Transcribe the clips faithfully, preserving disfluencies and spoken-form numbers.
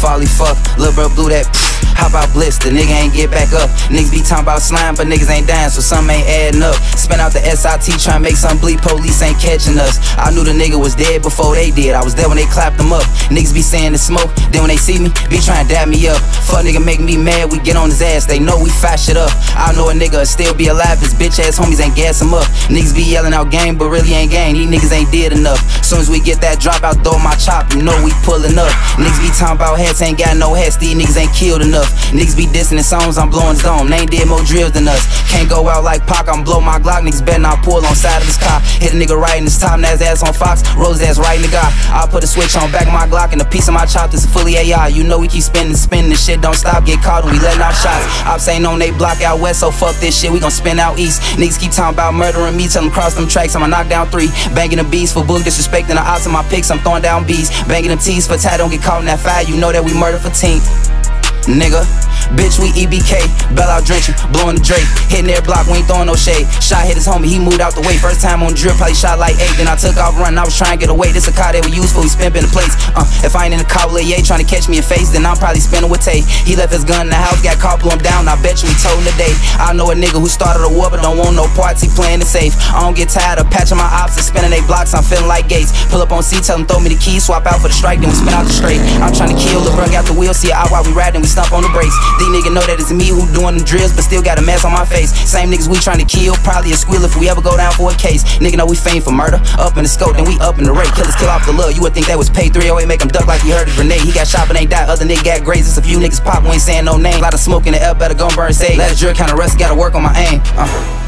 folly fuck. Lil' bro blew that. How about Bliss? The nigga ain't get back up. Niggas be talking about slime, but niggas ain't dying, so some ain't adding up. Spent out the S I T trying to make some bleed, police ain't catching us. I knew the nigga was dead before they did. I was there when they clapped him up. Niggas be saying the smoke, then when they see me, be trying to dab me up. Fuck nigga make me mad, we get on his ass, they know we fat shit up. I know a nigga still be alive, his bitch ass homies ain't gas him up. Niggas be yelling out game, but really ain't gang, these niggas ain't did enough. Soon as we get that drop out, throw my chop, you know we pulling up. Niggas be talking about hats, ain't got no hats, these niggas ain't killed enough. Niggas be dissing the songs, I'm blowing his dome, they ain't did more drills than us. Can't go out like Pac, I'm blow my Glock, niggas better not pull on side of his car. Hit a nigga right in his top, now his ass on Fox, roll his ass right in the guy. I'll put a switch on back of my Glock and a piece of my chop, this is fully A I. You know we keep spinning, spinning, this shit don't stop, get caught and we letting out shots. Ops ain't on they block out west, so fuck this shit, we gon' spin out east. Niggas keep talking about murdering me, tell them cross them tracks, I'ma knock down three. Banging the beats for book, disrespecting the ops in my picks, I'm throwing down beats. Banging them T's for tat, don't get caught in that fire, you know that we murder for team. Nigga, bitch, we E B K, bell out drenching, blowing the Drake, hitting their block, we ain't throwing no shade. Shot hit his homie, he moved out the way. First time on drill, probably shot like eight. Then I took off running, I was trying to get away. This a car that we use for, we spin in the place. Uh, if I ain't in the car with Lil' trying to catch me in face, then I'm probably spinning with Tay. He left his gun in the house, got caught, blew him down. I bet you we told him today. I know a nigga who started a war, but don't want no parts, he playing it safe. I don't get tired of patching my ops and spinning they blocks, I'm feeling like Gates. Pull up on C, tell him throw me the keys, swap out for the strike, then we spin out the straight. I'm trying to kill the rug out the wheel, see it out while we riding, we stomp on the brakes. These niggas know that it's me who doing them drills, but still got a mess on my face. Same niggas we trying to kill, probably a squeal if we ever go down for a case. Nigga know we fame for murder, up in the scope, then we up in the rate. Killers kill off the love, you would think that was paid. Three oh eight make him duck like he heard a grenade. He got shot but ain't died, other nigga got grazes. A few niggas pop, we ain't saying no name. Lot of smoke in the air, better go burn sage. Last drill kinda rust, gotta work on my aim. Uh,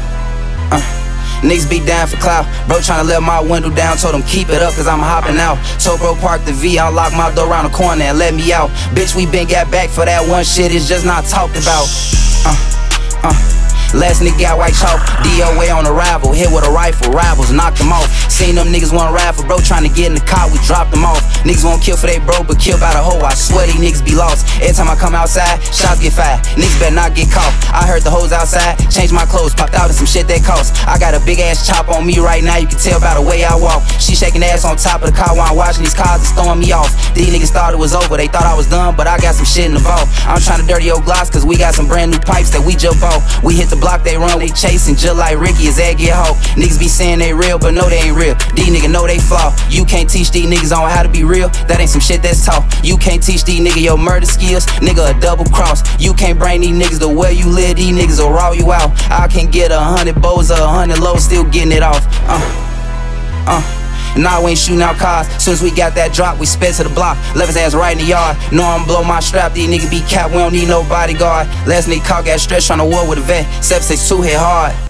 uh. Niggas be down for clout. Bro tryna let my window down, told him keep it up cause I'm hopping out. Told bro park the V, unlock my door around the corner and let me out. Bitch, we been got back for that one shit, it's just not talked about. Uh, uh. Last nigga got white chalk, D O A on arrival, hit with a rifle, rivals, knocked them off. Seen them niggas want raffle, bro trying to get in the car, we dropped them off. Niggas won't kill for they bro, but kill by the hoe, I swear these niggas be lost. Every time I come outside, shots get fired, niggas better not get caught. I heard the hoes outside, changed my clothes, popped out in some shit that cost. I got a big ass chop on me right now, you can tell by the way I walk. She shaking ass on top of the car while I'm watching these cars, it's throwing me off. These niggas thought it was over, they thought I was done, but I got some shit in the vault. I'm trying to dirty old gloss, cause we got some brand new pipes that we jump off. We hit the block, they run, they chasing just like Ricky, his egg get hoe. Niggas be saying they real, but no they ain't real. These niggas know they flaw. You can't teach these niggas on how to be real, that ain't some shit that's taught. You can't teach these niggas your murder skills, nigga a double cross. You can't bring these niggas to where you live, these niggas will raw you out. I can get a hundred bows or a hundred lows, still getting it off. Uh, uh. Nah, we ain't shooting out cars. Soon as we got that drop, we sped to the block. Left his ass right in the yard. Know I'm blow my strap, these niggas be capped, we don't need no bodyguard. Last nigga caught got stretched on the wall with a vet. seven six two hit hard.